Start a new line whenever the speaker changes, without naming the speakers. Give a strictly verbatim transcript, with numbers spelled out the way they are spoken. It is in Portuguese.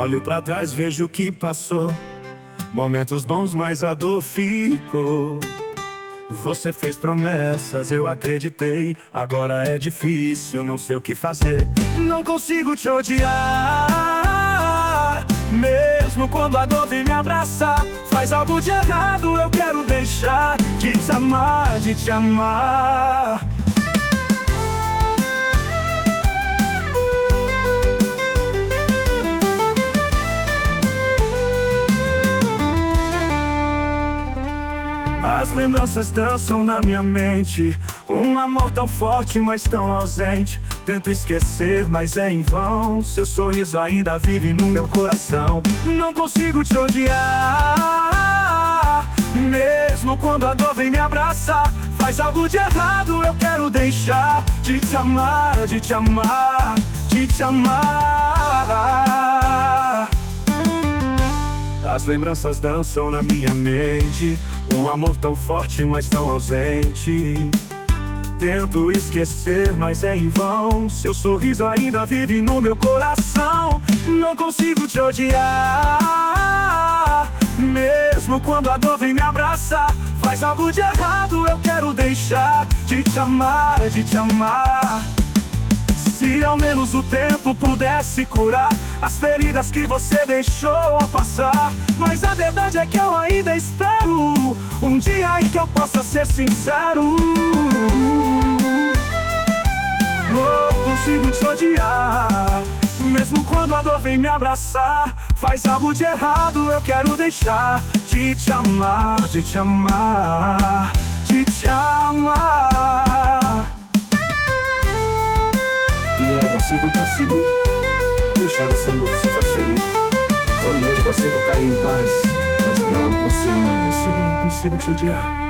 Olho pra trás, vejo o que passou. Momentos bons, mas a dor ficou. Você fez promessas, eu acreditei. Agora é difícil, não sei o que fazer. Não consigo te odiar, mesmo quando a dor vem me abraçar. Faz algo de errado, eu quero deixar de te amar, de te amar. As lembranças dançam na minha mente. Um amor tão forte, mas tão ausente. Tento esquecer, mas é em vão. Seu sorriso ainda vive no meu coração. Não consigo te odiar, mesmo quando a dor vem me abraçar. Faz algo de errado, eu quero deixar de te amar, de te amar, de te amar. As lembranças dançam na minha mente. Um amor tão forte, mas tão ausente. Tento esquecer, mas é em vão. Seu sorriso ainda vive no meu coração. Não consigo te odiar, mesmo quando a dor vem me abraçar. Faz algo de errado, eu quero deixar de te amar, de te amar. Se ao menos o tempo pudesse curar as feridas que você deixou a passar. Mas a verdade é que eu ainda espero um dia em que eu possa ser sincero. Não consigo te odiar, mesmo quando a dor vem me abraçar. Faz algo de errado, eu quero deixar de te amar, de te amar, de te amar. E eu consigo, consigo deixar essa luz se feliz. Quando eu consigo cair em paz, mas não consigo, não consigo, não consigo te odiar.